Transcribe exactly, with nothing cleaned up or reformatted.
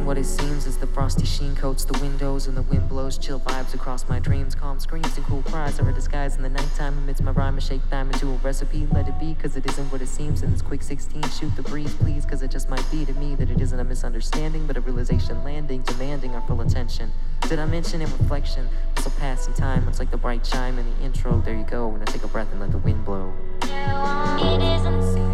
what it seems as the frosty sheen coats the windows and the wind blows chill vibes across my dreams. Calm screams and cool cries are a disguise in the nighttime amidst my rhyme and shake time into a recipe. Let it be, cause it isn't what it seems. In this quick sixteen, shoot the breeze, please, cause it just might be to me that it isn't a misunderstanding, but a realization landing, demanding our full attention. Did I mention in reflection, this will pass in time, much like the bright chime in the intro. There you go, when I take a breath and let the wind blow. It isn't